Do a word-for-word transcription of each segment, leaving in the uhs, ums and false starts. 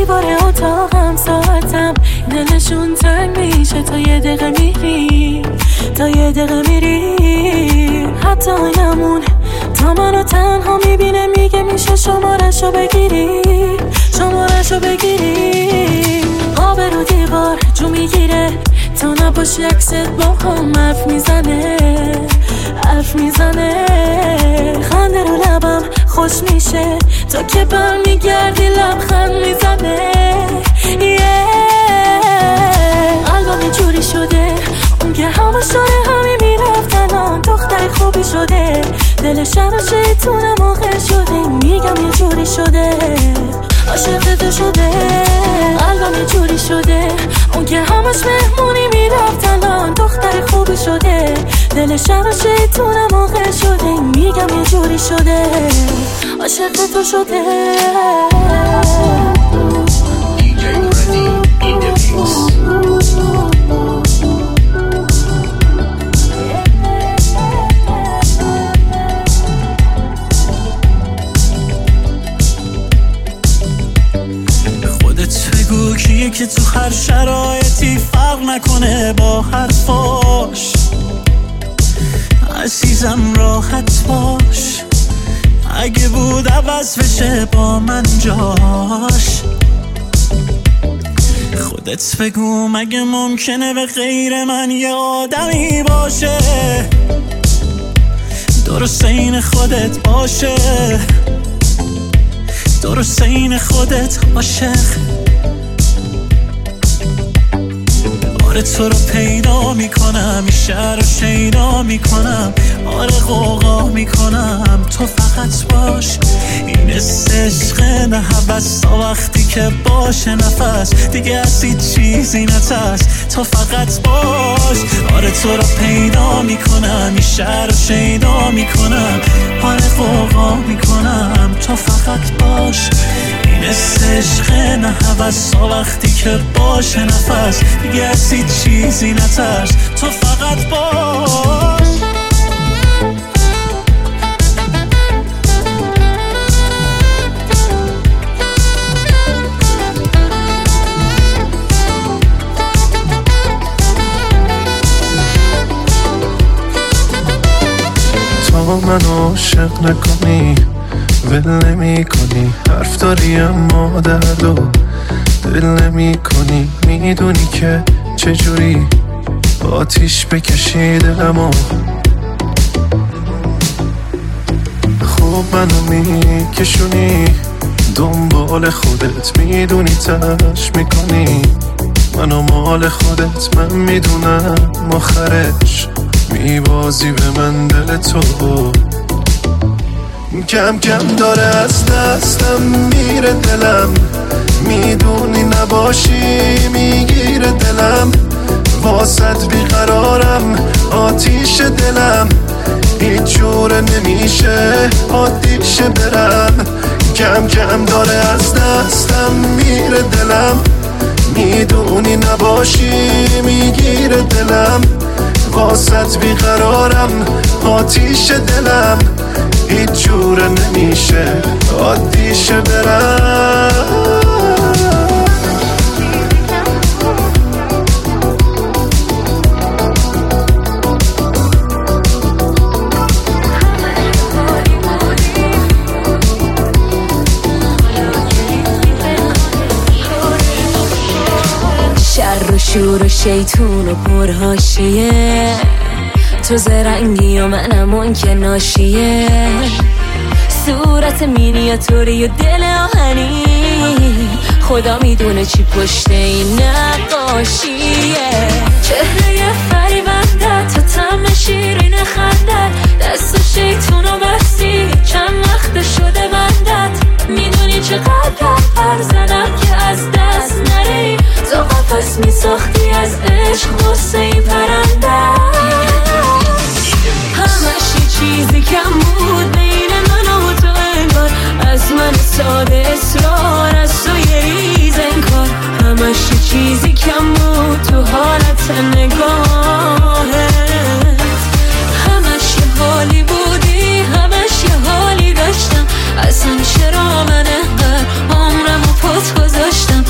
دیوار اتاقم ساعتم دلشون تنگ میشه تا یه دقیقه میری تا یه دقیقه میری حتی آینمون تا منو تنها میبینه میگه میشه شمارشو بگیری شمارشو بگیری آب رو دیوار جو میگیره تا نباشی عکست با هم حرف میزنه حرف میزنه خنده رو لبم خوش میشه تا که بر میگردی لبخند میزنه قلبم یه جوری شده اون که همه شده همین میرفت الان دختر خوبی شده دلش رو شیطونم آخر شده میگم یه جوری شده عاشق تو شده قلبم یه جوری شده اون که همش مهمونی میرفت الان دختر خوبی شده دلش رو شیطونم آخر شده میگم یه جوری شده عاشق تو شده بگو کیه که تو هر شرایطی فرق نکنه با حرفاش عزیزم راحت باش اگه بود عوض بشه با من جاش خودت بگو مگه ممکنه به غیر من یه آدمی باشه درست این خودت باشه درست این خودت عاشق آره تو رو پیدا میکنم این شهر رو شیدا میکنم آره غوغا میکنم تو فقط باش این عشق نه حوث تا وقتی که باشه نفس دیگه از هیچ چیزی نترس تو فقط باش آره تو رو پیدا میکنم این شهر رو شیدا میکنم آره غوغا میکنم تو فقط باش این عشق نه حوث تا وقتی که باشه نفس دیگه از هیچ چیزی نترس تو فقط باش تا من عاشق نکنی ول نمی کنی حرف داری اما دردو دل نمی کنی میدونی که چجوری آتیش بکشی دلمو خوب منو میکشونی دنبال خودت میدونی تلاش میکنی منو مال خودت من میدونم آخرش میبازی به من دل تو کم کم داره از دستم میره دلم میدونی نباشی میگیره دلم واسط بیقرارم آتیش دلم هیچ جوره نمیشه عادیشه برم کم کم داره از دستم میره دلم میدونی نباشی میگیره دلم واسط بیقرارم آتیش دلم هیچ جوره نمیشه عادیشه برم شر و شور و شیطون و پرهاشیه تو زرنگی و منم اون که ناشیه صورت مینیاتوری و دل آهنی خدا میدونه چی پشت این نقاشیه چهره فریبنده تا تم شیرین خندت دست و شیطون و بستی چند وقت شده بندت میدونی چقدر پر زدم که از دست نری تو قفص میساختی از عشق غصه ای پرنده همش یه چیزی کم بود بین من و تو انگار از من ساده اصرار از تو یه ریز انکار همش یه چیزی کم بود تو حالت نگاهت همش یه حالی بودی همش یه حالی داشتم اصلا چرا من انقدر عمرم و پات گذاشتم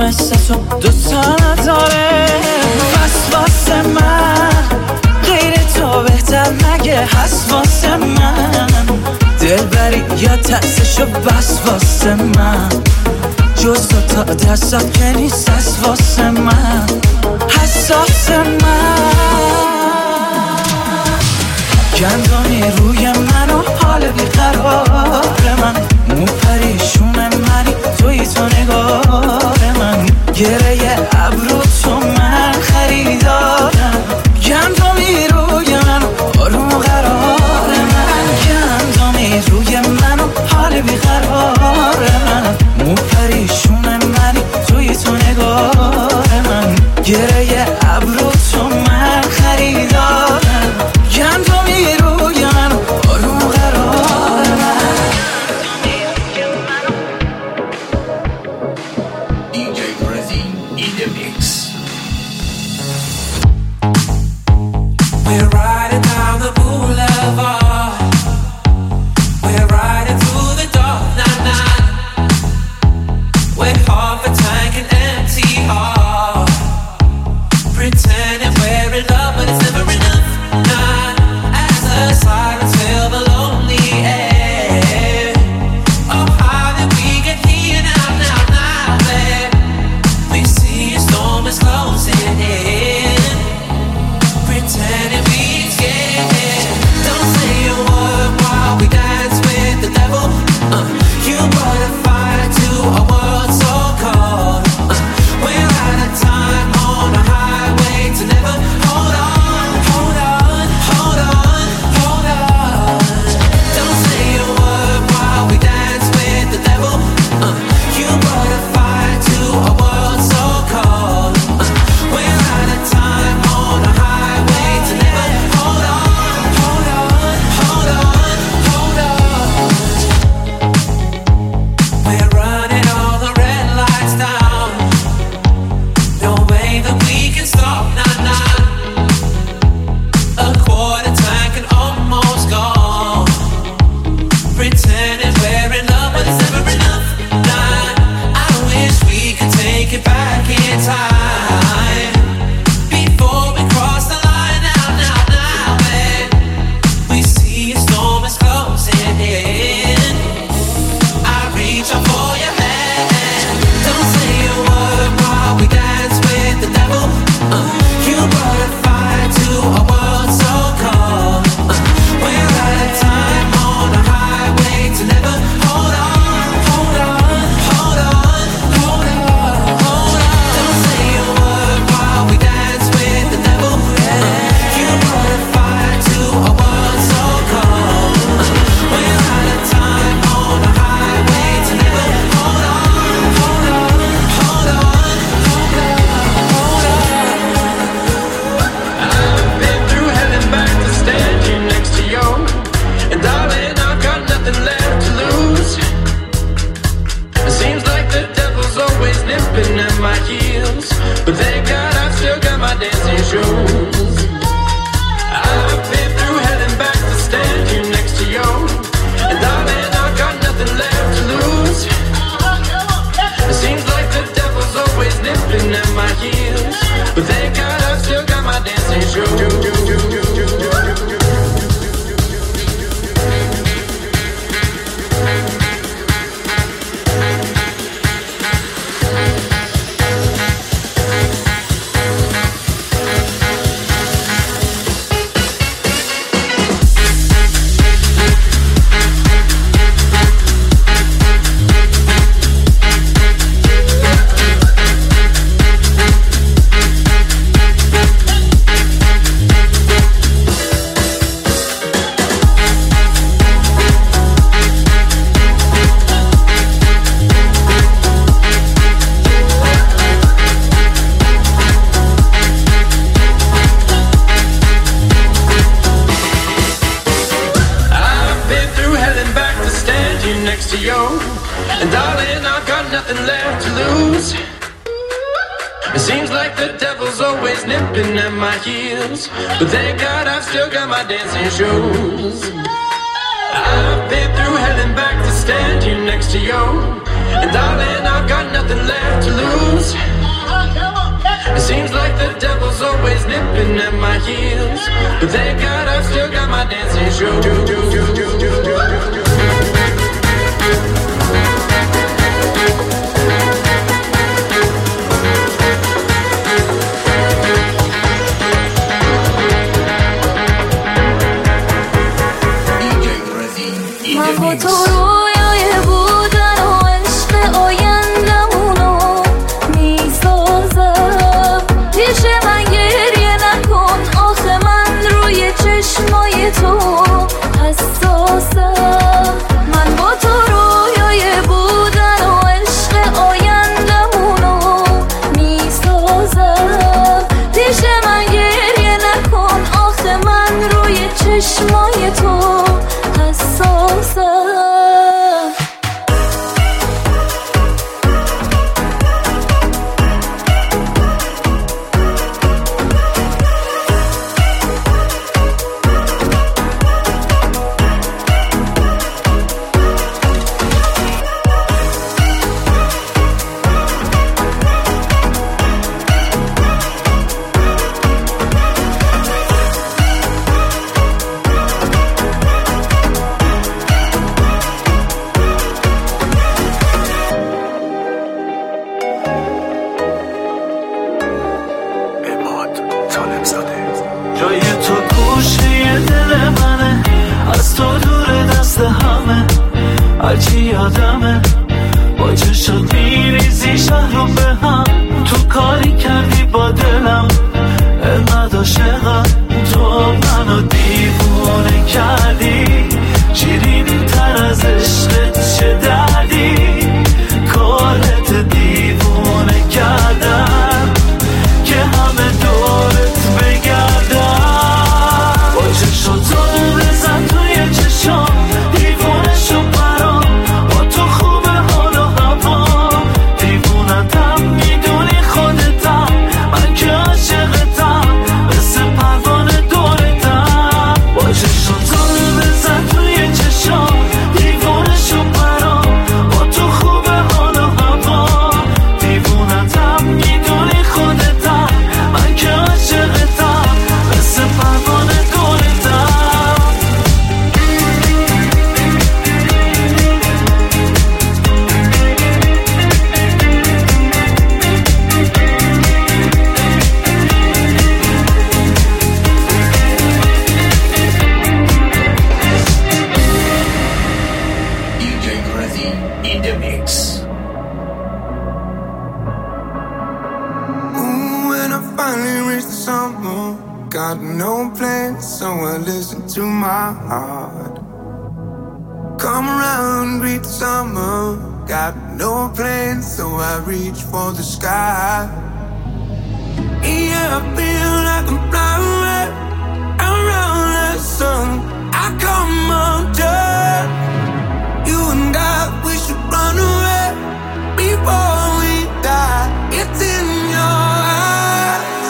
مثل تو دوتا نداره. بس واسه من غیر تو بهتر مگه هست واسه من؟ دلبری یا ترسشو بس واسه من، جز تو تا دستات که نیست هست واسه من، حساس من. گندمی روی من و حال بیقرار من، مو پریشون منی توی تو نگار من، گره ابرو تو من خریدارم. گندمی روی من و آروم قرار من، گندمی روی من و حال بیقرار من، مو پریشون منی توی تو نگار من، گره ابرو تو من خریدارم. گندمی روی من و آروم قرار من. دی جی Brazil in the mix. We're riding down the boulevard, we're riding through the dark night, night. We're half a tank and empty heart, pretending we're in love but it's never enough. Night as the sirens fill the lonely air. Oh, how did we get here now, now, now, babe? We see a storm is closing in, pretending we scared. Don't say a word while we dance with the devil. Uh, you brought a fire to a world so cold. Uh, we're out of time on a highway to never. Hold on, hold on, hold on, hold on. Don't say a word while we dance with the devil. Uh, you brought a fire to a world so cold. Uh, we're out of time on a highway to never. Hold on, hold on, hold on, hold on. We're running all the red lights down. No way that we can stop, nah, nah. A quarter tank and almost gone, pretending we're in love but it's never enough. Nah, I wish we could take it back in time, before we cross the line. Now, now, now, babe, we see a storm is closing in. I reach out for your hand. Don't say a word while we dance with the devil. Uh, you brought a fire to a world so cold. Uh, we're out of time on a highway to never. Hold on, hold on, hold on, hold on, hold on. Don't say a word while we dance with the devil. Uh, you brought a fire to a world so cold. Uh, we're out of time on a highway to never. Hold on, hold on, hold on, hold on, hold on. I've been through hell and back to stand here next to you, and darling, I've got nothing left to lose. It seems like the devil's always nipping at my heels, but thank God I've still got my dancing shoes. I've been through hell and back to stand here next to you, and darling, I've got nothing left to lose. It seems like the devil's always nipping at my heels, but thank God I've still got my dancing shoes. And darling, I've got nothing left to lose. It seems like the devil's always nipping at my heels, but thank God I've still got my dancing shoes. I've been through hell and back to stand here next to you, and darling, I've got nothing left to lose. but thank God I still got my dancing shoes. من با تو رویای بودن و عشق آیندمونو میسازم. پیش من گریه نکن آخه من روی چشمای تو حساسم. من با تو رویای بودن و عشق آیندمونو میسازم. پیش من گریه نکن آخه من روی چشمای تو حساسم. جای تو گوشه دل منه، از تو دور دست همه، هرچی یادمه با چشات میریزی شهر رو به هم. تو کاری کردی با دلم انقدر عاشقم، تو منو دیوونه کردی. شیرینی تر از عشقت چه دردی، کارت دیوونه کردم که همه دورت بگردم. با چشاتو بزن توی چشام، دیوونه شو برام. با تو خوبه حال و هوا، دیوونتم میدونی خودتم. من که عاشقتم مثل پروانه دورتم. با چشاتو بزن توی چشام، دیوونه شو برام. با تو خوبه حال و هوا، دیوونتم میدونی خودتم. من که عاشقتم مثل پروانه دورتم. D J Crazy in the mix. Ooh, when I finally reach the summer, got no plans, so I listen to my heart. Come around, greet the summer, got no plans, so I reach for the sky. Yeah, I feel like I'm flying around the sun. I come undone. You and I, we should run away before we die. It's in your eyes.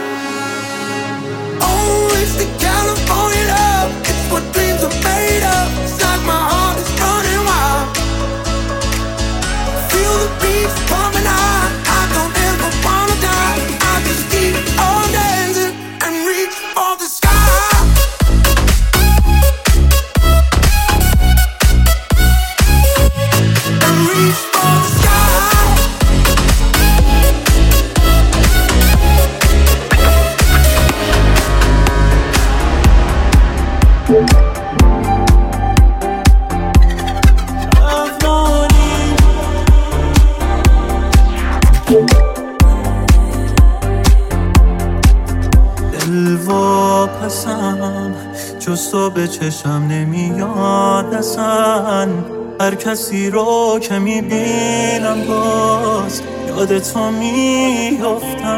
Oh, it's the California love. It's what dreams are made of. It's like my heart is running wild. Feel the beats pumping high. I don't ever wanna die. I just keep on dancing and reach for the sky. And reach for the sky. دل واپسم جز تو به چشم نمیاد اصلا. هر کسی رو که میبینم باز یاد تو میافتم.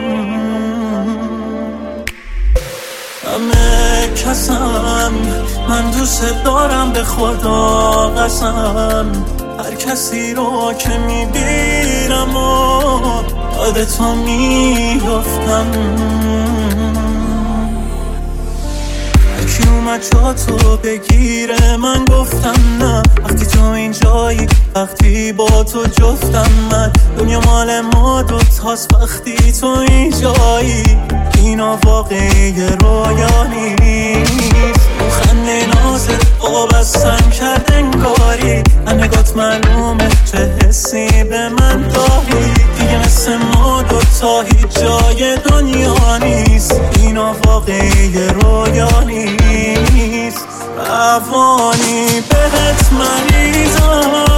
همه کسم من دوست دارم به خدا قسم. هر کسی رو که میبینم و یاد تو میافتم. هرکی اومد جا تو بگیره من گفتم نه. وقتی تو اینجایی وقتی با تو جفتم من دنیا مال ما دوتاست وقتی تو اینجایی اینا واقعی رویا نیست. اون خنده نازت با بستم کرد انگاری من نگات معلومه چه حسی به من داری دیگه مثل ما دوتا هیچ جای دنیا نیست اینا واقعی رویا نیست. روانی بهت مریضم